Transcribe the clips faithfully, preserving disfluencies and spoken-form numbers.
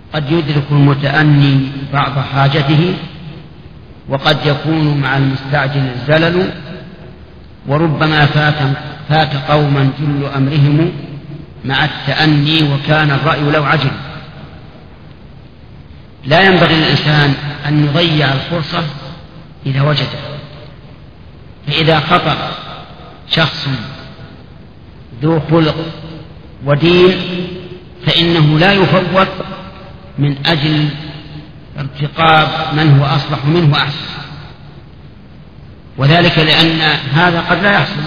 قد يدرك المتأني بعض حاجته، وقد يكون مع المستعجل الزلل، وربما فات, فات قوما جل أمرهم مع التأني وكان الرأي لو عجل. لا ينبغي للإنسان أن يضيع الفرصة إذا وجدها، فإذا خطر شخص ذو خلق ودين فإنه لا يفوت من أجل ارتقاب من هو أصلح منه وأحسن، وذلك لأن هذا قد لا يحصل،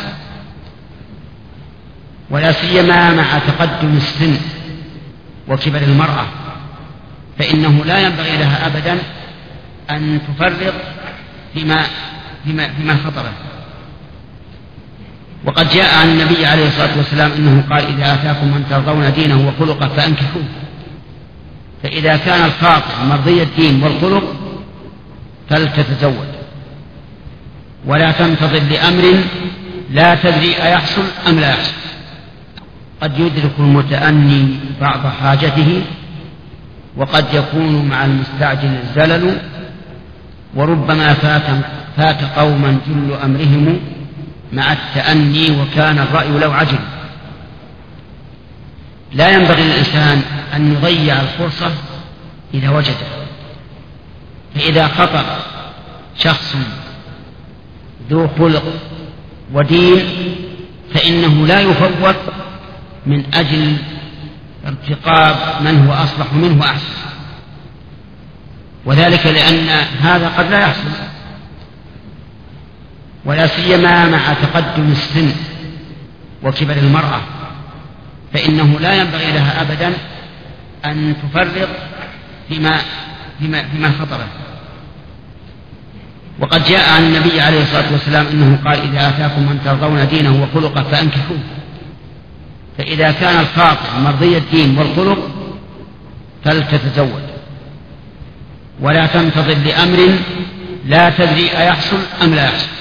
ولا سيما مع تقدم السن وكبر المرأة، فإنه لا ينبغي لها أبدا أن تفرط فيما, فيما, فيما خطره. وقد جاء عن النبي عليه الصلاة والسلام أنه قال: إذا آتاكم من ترضون دينه وخلقه فأنكحوه. فإذا كان الخاطئ مرضي الدين والخلق فلتتزوج، ولا تنتظر لأمر لا تدري أيحصل أم لا يحصل. قد يدرك المتأني بعض حاجته، وقد يكون مع المستعجل الزلل، وربما فات, فات قوما جل أمرهم مع التأني وكان الرأي لو عجل. لا ينبغي للإنسان أن يضيع الفرصة إذا وجدها، فإذا خطر شخص ذو خلق ودين فإنه لا يفوت من أجل ارتقاب من هو أصلح منه وأحسن، وذلك لأن هذا قد لا يحصل، ولا سيما مع تقدم السن وكبر المرأة، فإنه لا ينبغي لها أبدا أن تفرط فيما, فيما, فيما خطره. وقد جاء عن النبي عليه الصلاة والسلام أنه قال: إذا آتاكم من ترضون دينه وخلقه فأنكحوه. فإذا كان الخاطئ مرضي الدين والخلق فلتتزوج، ولا تنتظر لأمر لا تدري أيحصل أم لا يحصل.